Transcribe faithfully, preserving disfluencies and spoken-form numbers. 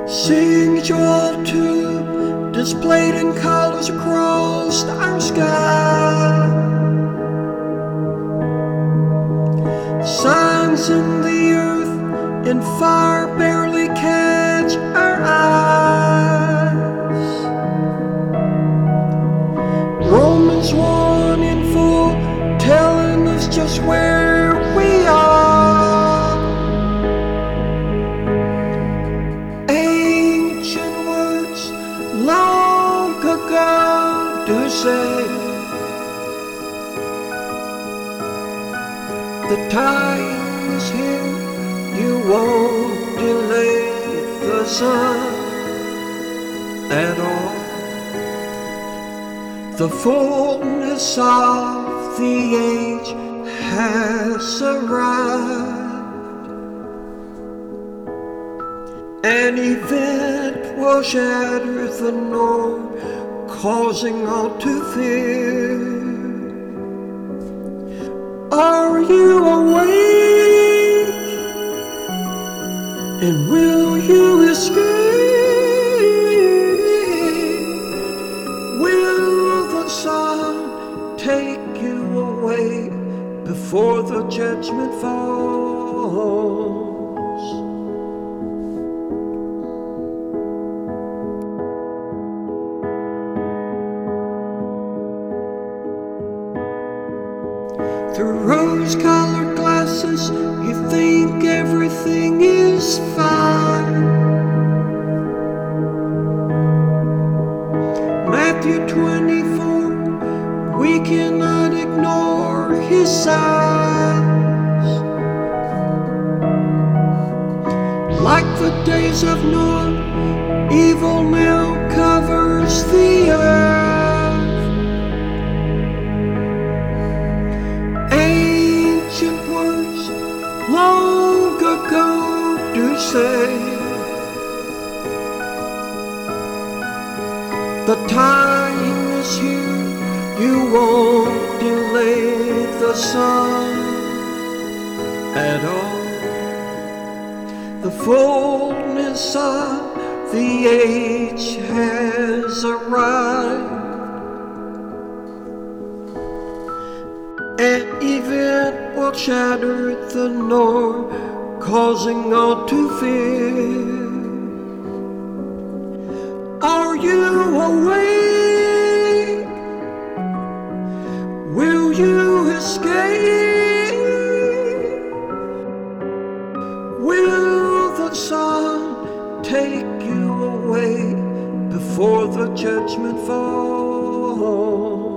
Sing joy to displayed in colors across our sky. Signs in the earth in fire barely catch our eyes. Romans one in full telling us just where we are. Ancient words long ago do say the time is here, you won't delay the sun at all. The fullness of the age has arrived. An event will shatter the norm, causing all to fear. Are you awake? And will you escape? Will the sun take you away before the judgment falls? Through rose-colored glasses, you think everything is fine. Matthew twenty-four, we cannot ignore his signs. Like the days of Noah, evil now covers the earth. Long ago do say the time is here, you won't delay the sun at all. The fullness of the age has arrived. An event will shatter the norm, causing all to fear. Are you awake? Will you escape? Will the sun take you away before the judgment falls?